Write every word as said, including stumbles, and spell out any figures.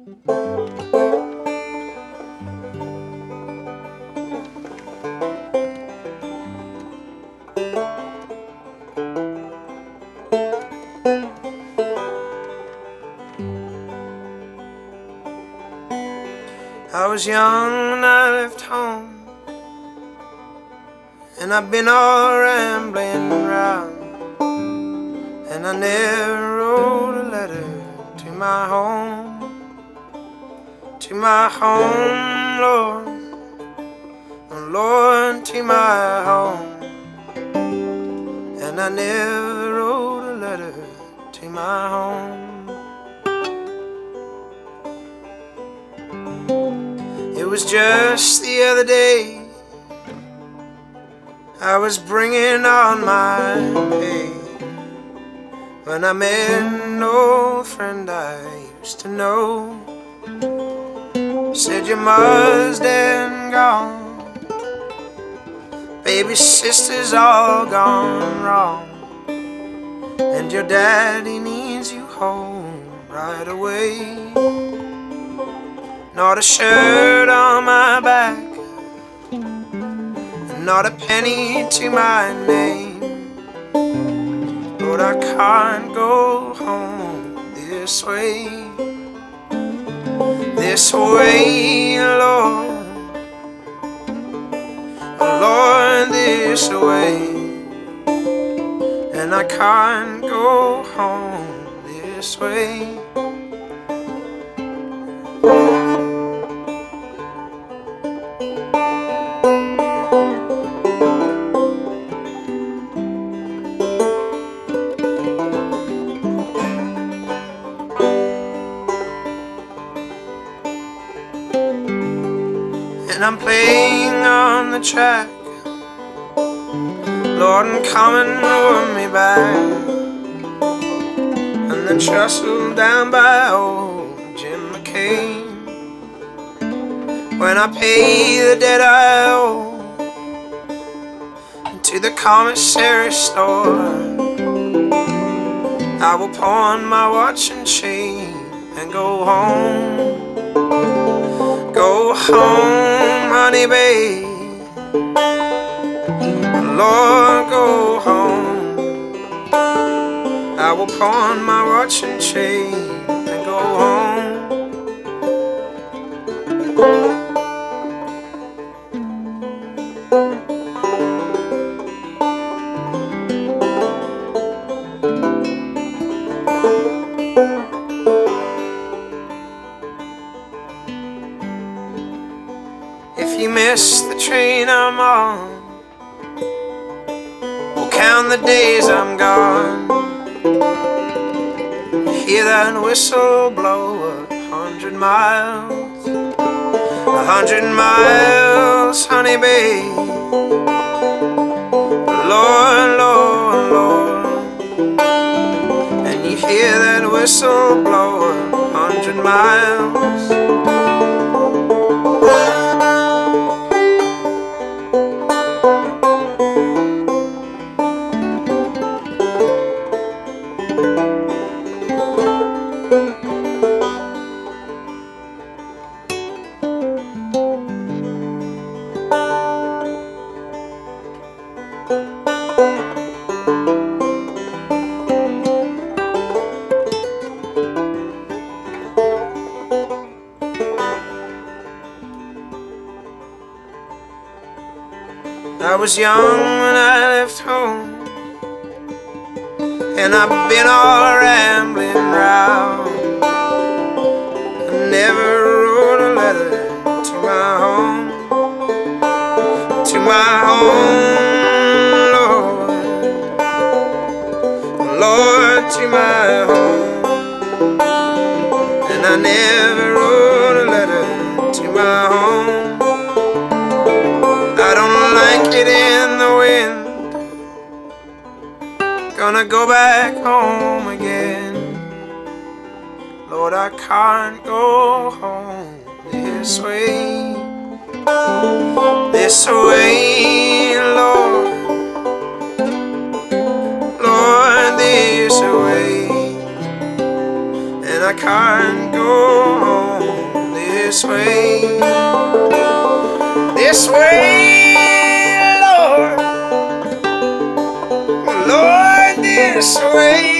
I was young when I left home, and I've been all rambling round, and I never wrote a letter to my home, to my home, Lord, oh Lord, to my home. And I never wrote a letter to my home. It was just the other day, I was bringing on my pay, when I met an old friend I used to know. Said your mother's dead and gone, baby sister's all gone wrong, and your daddy needs you home right away. Not a shirt on my back, and not a penny to my name, but I can't go home this way, this way, Lord, oh Lord, this way. And I can't go home this way. And I'm playing on the track, Lord, and come and run me back, and then trestle down by old Jim McCain. When I pay the debt I owe to the commissary store, I will pawn my watch and chain and go home. Go home, honey babe, Lord, go home. I will pawn my watch and chain and go home. If you miss the train I'm on, we'll count the days I'm gone. Hear that whistle blow a hundred miles, a hundred miles, honey babe, Lord, Lord, Lord. And you hear that whistle blow a hundred miles. I was young when I left home, and I've been all rambling round. I never wrote a letter to my home, to my home, Lord, Lord, to my home. And I never wrote a letter to my home. I don't like it in the wind, gonna go back home again. Lord, I can't go home this way, this way, Lord, Lord, this way. And I can't go home this way, this way, Lord, Lord, this way.